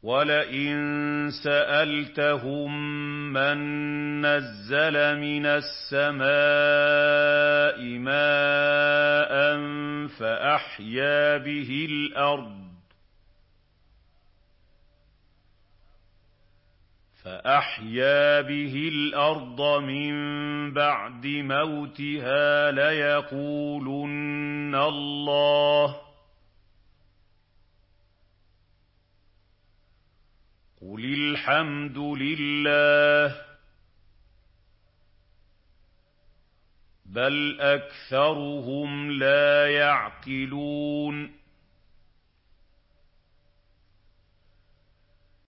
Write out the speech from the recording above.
وَلَئِن سَأَلْتَهُم مَّن نَّزَّلَ مِنَ السَّمَاءِ مَاءً فَأَحْيَا بِهِ الْأَرْضَ مِن بَعْدِ مَوْتِهَا لَيَقُولُنَّ اللَّهُ ۚ قُلِ الْحَمْدُ لِلَّهِ ۚ بَلْ أَكْثَرُهُمْ لَا يَعْقِلُونَ